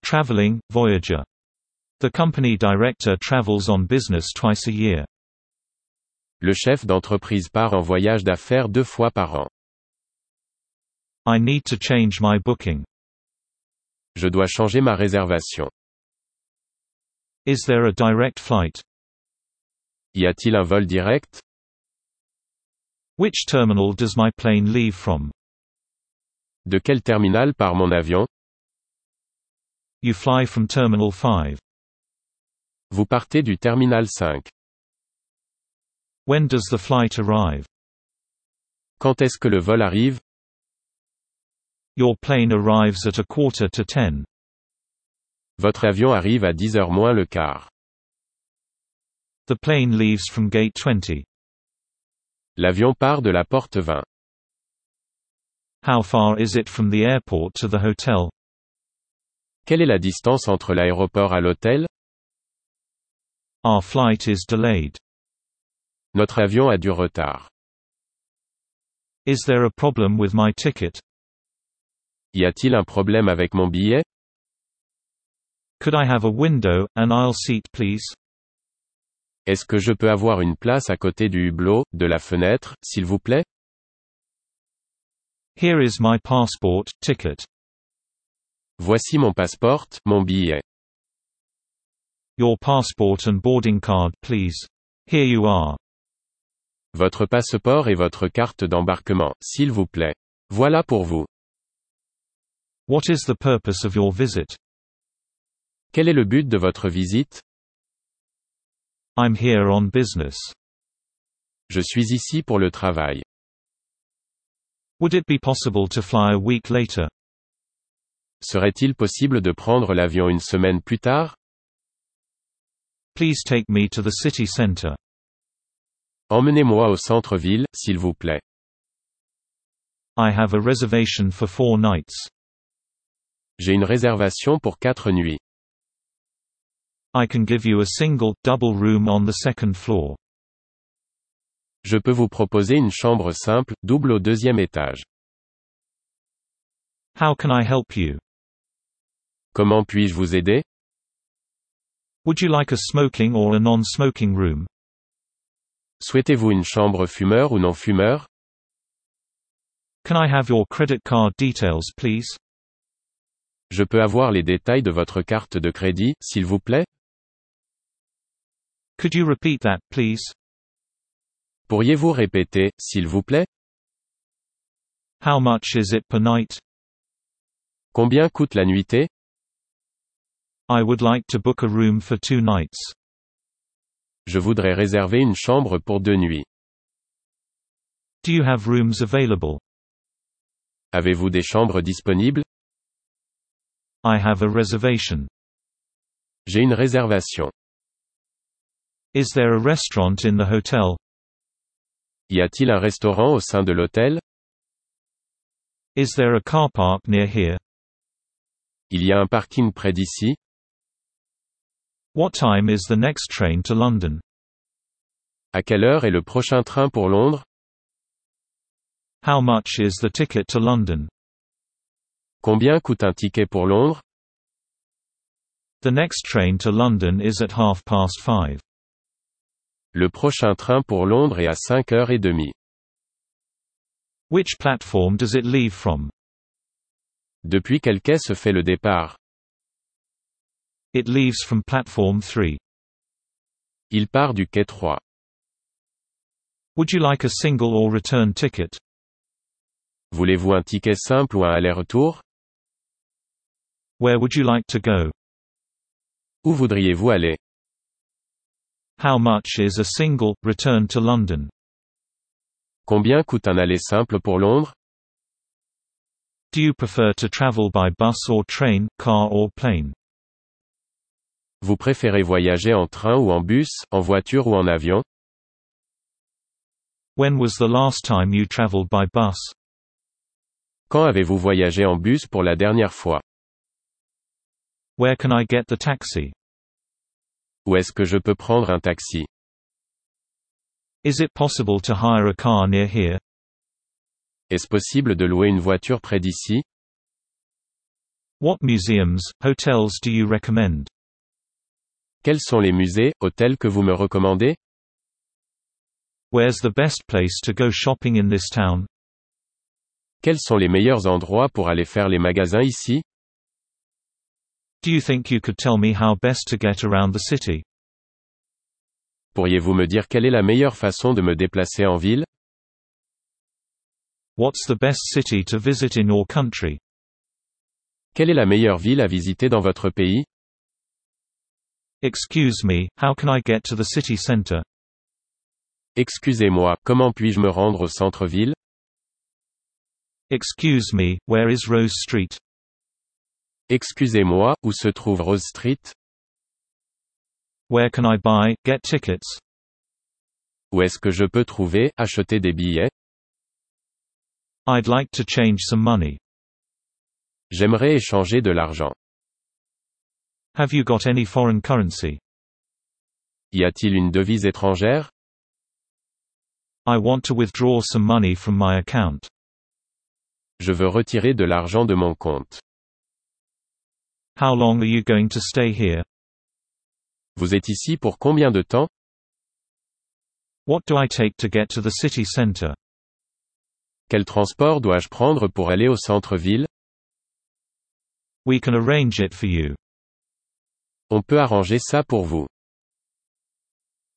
Traveling, Voyager. The company director travels on business twice a year. Le chef d'entreprise part en voyage d'affaires 2 fois par an. I need to change my booking. Je dois changer ma réservation. Is there a direct flight? Y a-t-il un vol direct? Which terminal does my plane leave from? De quel terminal part mon avion? You fly from Terminal 5. Vous partez du terminal 5. When does the flight arrive? Quand est-ce que le vol arrive? Your plane arrives at 9:45. Votre avion arrive à 10h moins le quart. The plane leaves from gate 20. L'avion part de la porte 20. How far is it from the airport to the hotel? Quelle est la distance entre l'aéroport à l'hôtel? Our flight is delayed. Notre avion a du retard. Is there a problem with my ticket? Y a-t-il un problème avec mon billet? Could I have a window, an aisle seat please? Est-ce que je peux avoir une place à côté du hublot, de la fenêtre, s'il vous plaît? Here is my passport, ticket. Voici mon passeport, mon billet. Your passport and boarding card please. Here you are. Votre passeport et votre carte d'embarquement, s'il vous plaît. Voilà pour vous. What is the purpose of your visit? Quel est le but de votre visite? I'm here on business. Je suis ici pour le travail. Would it be possible to fly a week later? Serait-il possible de prendre l'avion une semaine plus tard? Please take me to the city center. Emmenez-moi au centre-ville, s'il vous plaît. I have a reservation for 4 nights. J'ai une réservation pour 4 nuits. I can give you a single, double room on the second floor. Je peux vous proposer une chambre simple, double au 2e étage. How can I help you? Comment puis-je vous aider? Would you like a smoking or a non-smoking room? Souhaitez-vous une chambre fumeur ou non fumeur? Can I have your credit card details please? Je peux avoir les détails de votre carte de crédit, s'il vous plaît? Could you repeat that, please? Pourriez-vous répéter, s'il vous plaît? How much is it per night? Combien coûte la nuitée? I would like to book a room for 2 nights. Je voudrais réserver une chambre pour 2 nuits. Do you have rooms available? Avez-vous des chambres disponibles? I have a reservation. J'ai une réservation. Is there a restaurant in the hotel? Y a-t-il un restaurant au sein de l'hôtel? Is there a car park near here? Il y a un parking près d'ici? What time is the next train to London? À quelle heure est le prochain train pour Londres? How much is the ticket to London? Combien coûte un ticket pour Londres? The next train to London is at 5:30. Le prochain train pour Londres est à 5h30. Which platform does it leave from? Depuis quel quai se fait le départ? It leaves from platform 3. Il part du quai 3. Would you like a single or return ticket? Voulez-vous un ticket simple ou un aller-retour? Where would you like to go? Où voudriez-vous aller? How much is a single, return to London? Combien coûte un aller simple pour Londres? Do you prefer to travel by bus or train, car or plane? Vous préférez voyager en train ou en bus, en voiture ou en avion? When was the last time you traveled by bus? Quand avez-vous voyagé en bus pour la dernière fois? Where can I get the taxi? Où est-ce que je peux prendre un taxi? Is it possible to hire a car near here? Est-ce possible de louer une voiture près d'ici? What museums, hotels do you recommend? Quels sont les musées, hôtels que vous me recommandez? Where's the best place to go shopping in this town? Quels sont les meilleurs endroits pour aller faire les magasins ici? Do you think you could tell me how best to get around the city? Pourriez-vous me dire quelle est la meilleure façon de me déplacer en ville? What's the best city to visit in your country? Quelle est la meilleure ville à visiter dans votre pays? Excuse me, how can I get to the city center? Excusez-moi, comment puis-je me rendre au centre-ville? Excuse me, where is Rose Street? Excusez-moi, où se trouve Rose Street? Where can I buy, get tickets? Où est-ce que je peux trouver, acheter des billets? I'd like to change some money. J'aimerais échanger de l'argent. Have you got any foreign currency? Y a-t-il une devise étrangère? I want to withdraw some money from my account. Je veux retirer de l'argent de mon compte. How long are you going to stay here? Vous êtes ici pour combien de temps? What do I take to get to the city center? Quel transport dois-je prendre pour aller au centre-ville? We can arrange it for you. On peut arranger ça pour vous.